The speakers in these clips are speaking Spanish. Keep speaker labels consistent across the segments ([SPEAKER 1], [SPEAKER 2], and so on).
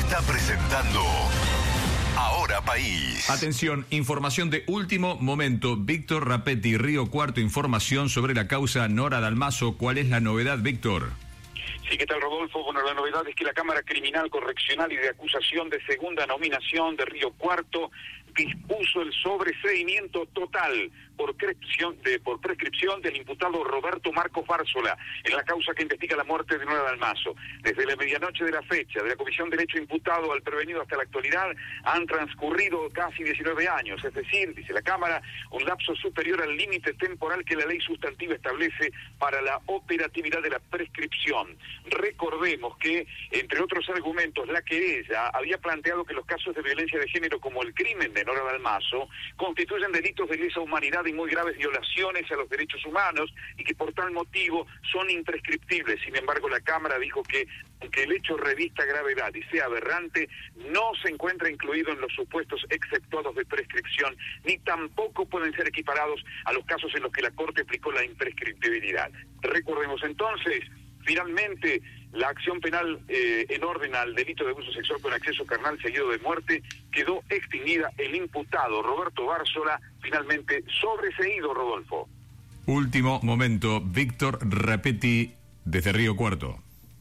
[SPEAKER 1] está presentando Ahora País.
[SPEAKER 2] Atención, información de último momento. Víctor Rapetti, Río Cuarto, información sobre la causa Nora Dalmazo. ¿Cuál es la novedad, Víctor?
[SPEAKER 3] Sí, ¿qué tal, Rodolfo? Bueno, la novedad es que la Cámara Criminal Correccional y de Acusación de Segunda Nominación de Río Cuarto dispuso el sobreseimiento total por prescripción del imputado Roberto Marcos Bárzola en la causa que investiga la muerte de Nora Dalmazo. Desde la medianoche de la fecha de la comisión del hecho imputado al prevenido hasta la actualidad han transcurrido casi 19 años, es decir, dice la Cámara, un lapso superior al límite temporal que la ley sustantiva establece para la operatividad de la prescripción. Recordemos que, entre otros argumentos, la querella había planteado que los casos de violencia de género como el crimen de Nora Dalmazo constituyen delitos de lesa humanidad y muy graves violaciones a los derechos humanos y que por tal motivo son imprescriptibles. Sin embargo, la Cámara dijo que aunque el hecho revista gravedad y sea aberrante, no se encuentra incluido en los supuestos exceptuados de prescripción, ni tampoco pueden ser equiparados a los casos en los que la Corte aplicó la imprescriptibilidad. Recordemos entonces, finalmente, la acción penal en orden al delito de abuso sexual con acceso carnal seguido de muerte quedó extinguida. El imputado Roberto Bárzola finalmente sobreseído, Rodolfo.
[SPEAKER 2] Último momento, Víctor Rapetti desde Río Cuarto.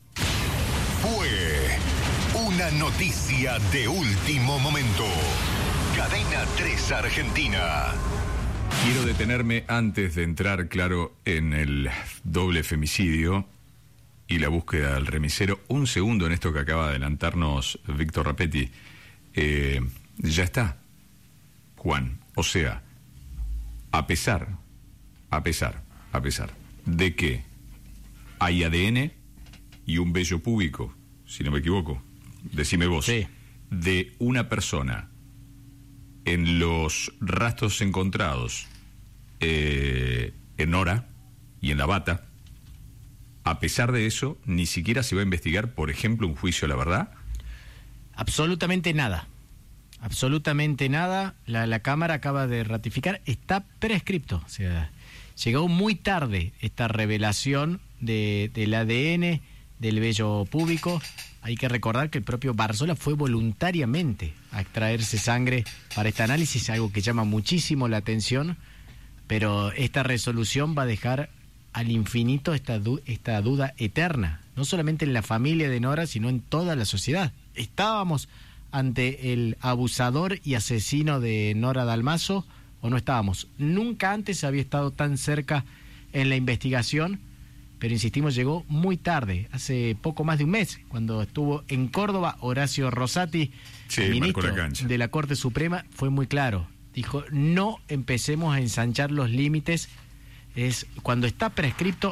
[SPEAKER 1] Fue una noticia de último momento. Cadena 3 Argentina.
[SPEAKER 2] Quiero detenerme antes de entrar, claro, en el doble femicidio y la búsqueda del remisero. Un segundo en esto que acaba de adelantarnos Víctor Rapetti. Ya está, Juan. O sea, a pesar de que hay ADN y un vello púbico, si no me equivoco, decime vos, sí, de una persona en los rastros encontrados en Nora y en la bata, a pesar de eso, ni siquiera se va a investigar, por ejemplo, un juicio a la verdad.
[SPEAKER 4] Absolutamente nada. La Cámara acaba de ratificar, está prescripto. O sea, llegó muy tarde esta revelación del ADN, del vello púbico. Hay que recordar que el propio Bárzola fue voluntariamente a extraerse sangre para este análisis, algo que llama muchísimo la atención, pero esta resolución va a dejar al infinito esta duda eterna, no solamente en la familia de Nora, sino en toda la sociedad. ¿Estábamos ante el abusador y asesino de Nora Dalmazo o no estábamos? Nunca antes había estado tan cerca en la investigación, pero insistimos, llegó muy tarde, hace poco más de un mes, cuando estuvo en Córdoba Horacio Rosati, ministro de la Corte Suprema, fue muy claro. Dijo, no empecemos a ensanchar los límites. Es cuando está prescripto,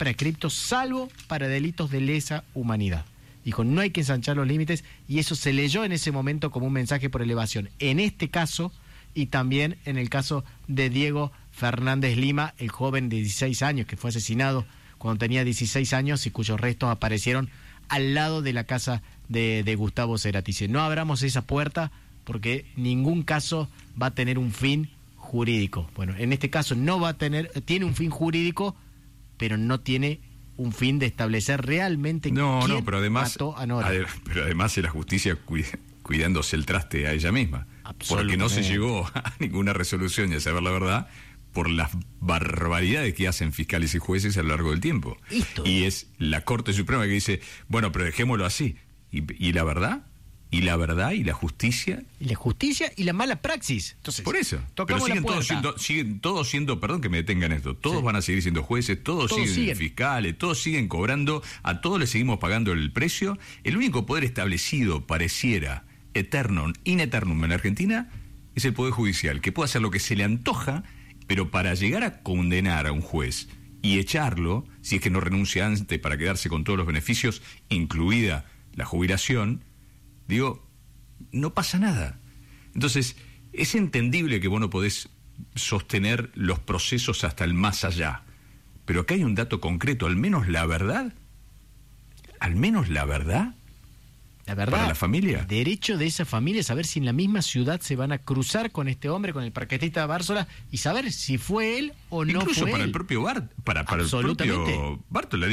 [SPEAKER 4] salvo para delitos de lesa humanidad. Dijo, no hay que ensanchar los límites, y eso se leyó en ese momento como un mensaje por elevación. En este caso, y también en el caso de Diego Fernández Lima, el joven de 16 años que fue asesinado cuando tenía 16 años y cuyos restos aparecieron al lado de la casa de Gustavo Cerati. Dice, no abramos esa puerta porque ningún caso va a tener un fin jurídico. Bueno, en este caso tiene un fin jurídico, pero no tiene un fin de establecer realmente quién
[SPEAKER 2] pero además,
[SPEAKER 4] mató a Nora.
[SPEAKER 2] Pero además es la justicia cuidándose el traste a ella misma, porque no se llegó a ninguna resolución y a saber la verdad por las barbaridades que hacen fiscales y jueces a lo largo del tiempo. Y es la Corte Suprema que dice, bueno, pero dejémoslo así. ¿Y la verdad? ¿Y la verdad? ¿Y la justicia?
[SPEAKER 4] Y la justicia y la mala praxis. Entonces,
[SPEAKER 2] por eso. Pero siguen todos siendo, perdón que me detengan esto, todos van a seguir siendo jueces, todos siguen fiscales, todos siguen cobrando, a todos les seguimos pagando el precio. El único poder establecido, pareciera, in eternum en Argentina, es el Poder Judicial, que puede hacer lo que se le antoja, pero para llegar a condenar a un juez y echarlo, si es que no renuncia antes para quedarse con todos los beneficios, incluida la jubilación, digo, no pasa nada. Entonces, es entendible que vos no podés sostener los procesos hasta el más allá, pero acá hay un dato concreto, al menos la verdad,
[SPEAKER 4] La verdad,
[SPEAKER 2] para la familia.
[SPEAKER 4] El derecho de esa familia es saber si en la misma ciudad se van a cruzar con este hombre, con el parquetista Bársola, y saber si fue él o no fue él.
[SPEAKER 2] Incluso para el propio para el propio Bársola,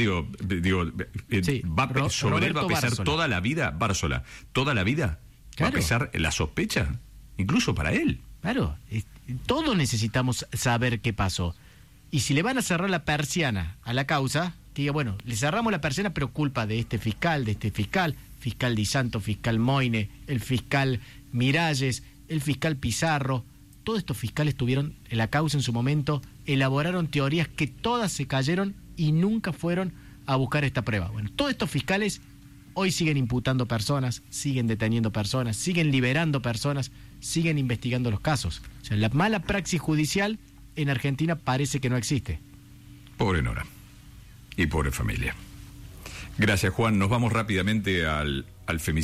[SPEAKER 2] sobre él va a pesar Bársola. Toda la vida, Bársola, toda la vida claro. Va a pesar la sospecha, incluso para él.
[SPEAKER 4] Claro, todos necesitamos saber qué pasó. Y si le van a cerrar la persiana a la causa, que diga, bueno, le cerramos la persiana, pero culpa de este fiscal, fiscal Di Santo, fiscal Moine, el fiscal Miralles, el fiscal Pizarro. Todos estos fiscales tuvieron la causa en su momento, elaboraron teorías que todas se cayeron y nunca fueron a buscar esta prueba. Bueno, todos estos fiscales hoy siguen imputando personas, siguen deteniendo personas, siguen liberando personas, siguen investigando los casos. O sea, la mala praxis judicial en Argentina parece que no existe.
[SPEAKER 2] Pobre Nora y pobre familia. Gracias, Juan. Nos vamos rápidamente al femicidio.